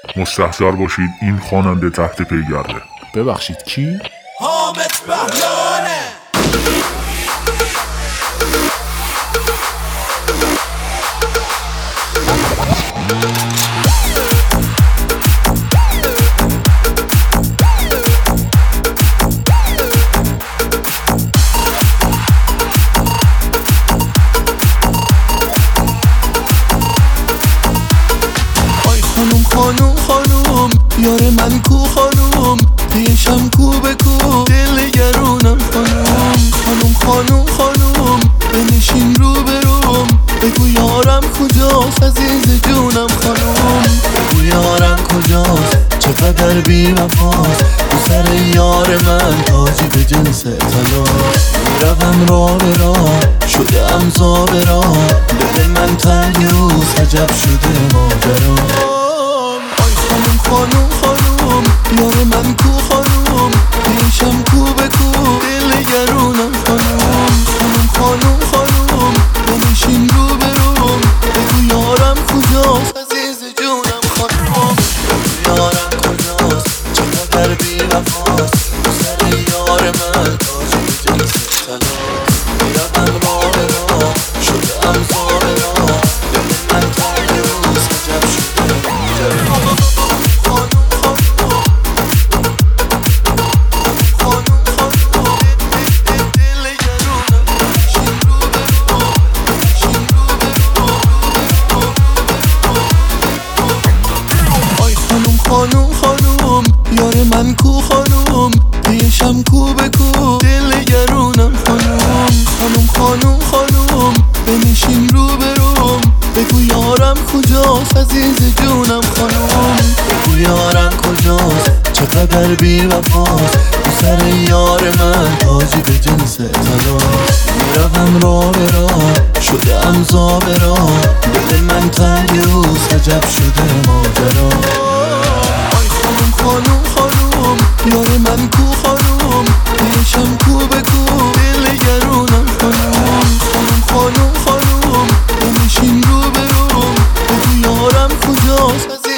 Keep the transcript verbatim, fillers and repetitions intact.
مستحضر باشید این خواننده تحت پیگرده. ببخشید کی؟ حامد بهیانه. خانوم خانوم خانوم یار من کو خانوم پیشم کو به کو دل گرونم خانوم خانوم خانوم خانوم بنشین رو بروم بگو یارم کجاست عزیز جونم خانوم بگو یارم کجاست چقدر بی وفاست تو سر یار من تاجی به جنس طلاست میروم راه به راه شده ام زابرا دل من تنگیوز عجب شده ماجرا خانوم خانوم خانوم یار من کو خانوم پیشم کو به کو دل گرونم خانوم خانوم خانوم خانوم بنشین رو بروم بگو یارم کجاست عزیز جونم خانوم بگو یارم کجاست چقدر بی وفاست تو سر یار من تاج به جنس طلاست میروم راه به راه شده ام زابرا دل من تنگیوز عجب شده ماجرا خانوم خانوم یار من کو خانوم پیشم کو به کو دل گرونم خانوم خانوم خانوم خانوم بنشین رو بروم بگو یارم کجاست عزیز جونم خانوم بگو یارم کجاست چقدر بی وفاست تو سر یار من تاجی به جنس طلاست میروم راه به راه شده ام زابرا دل من تنگیوز عجب شده ماجرا خانوم خانوم یار من کو خانوم پیشم کو به کو دل گرونم خانوم خانوم خانوم خانوم بنشین رو بروم بگو یارم کجاست